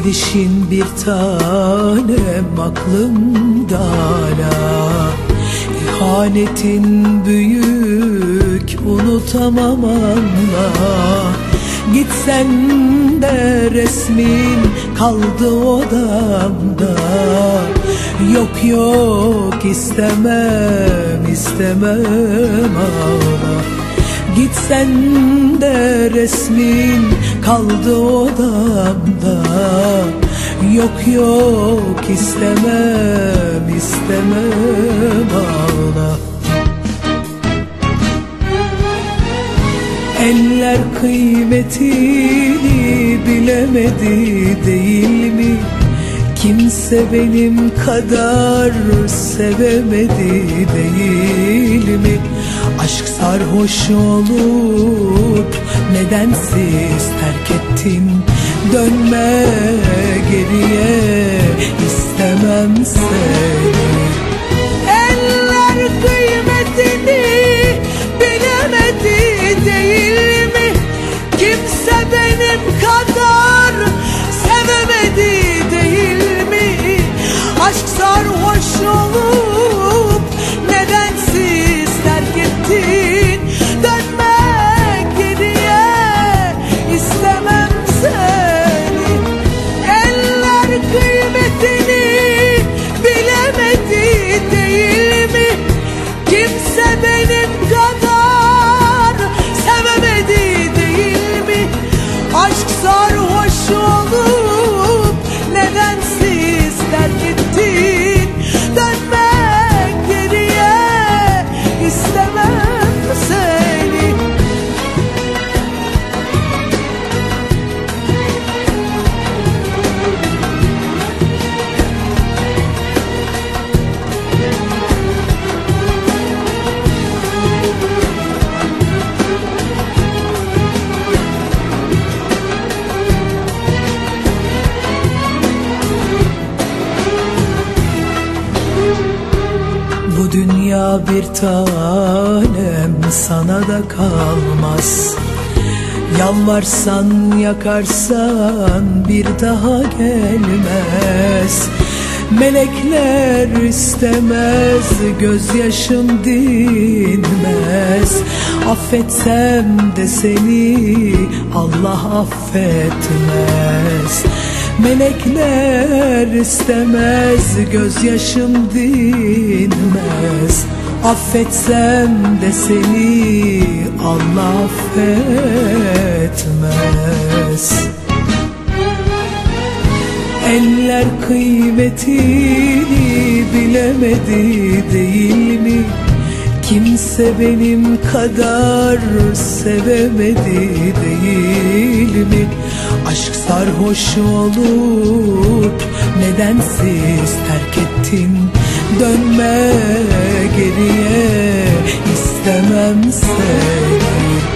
Gidişin bir tanem aklımda hala. İhanetin büyük, unutamam anla. Gitsen de resmin kaldı odamda. Yok yok istemem, istemem ağla. Gitsen de resmin kaldı odamda. Yok yok istemem, istemem ağla. Eller kıymetini bilemedi değil mi? Kimse benim kadar sevemedi değil mi? Aşk sarhoş olup nedensiz terk ettin. Dönme geriye, istemem seni. Eller kıymetini bilemedi değil mi? Kimse benim kadar sevemedi değil mi? Aşk sarhoş olup nedensiz terk ettin. Dönme geriye, istemem seni. Eller kıymetini bilemedi değil mi? Kimse benim kadar sevemedi değil mi? Aşk sarhoş olup nedensiz terk ettin. Dönme geriye, istemem seni. Bu dünya bir tanem sana da kalmaz. Yalvarsan yakarsan bir daha gelmez. Melekler istemez, gözyaşım dinmez. Affetsem de seni Allah affetmez. Melekler istemez, gözyaşım dinmez. Affetsem de seni Allah affetmez. Eller kıymetini bilemedi değil mi? Kimse benim kadar sevemedi değil mi? Aşk sarhoş olup nedensiz terk ettin. Dönme geriye, istemem seni.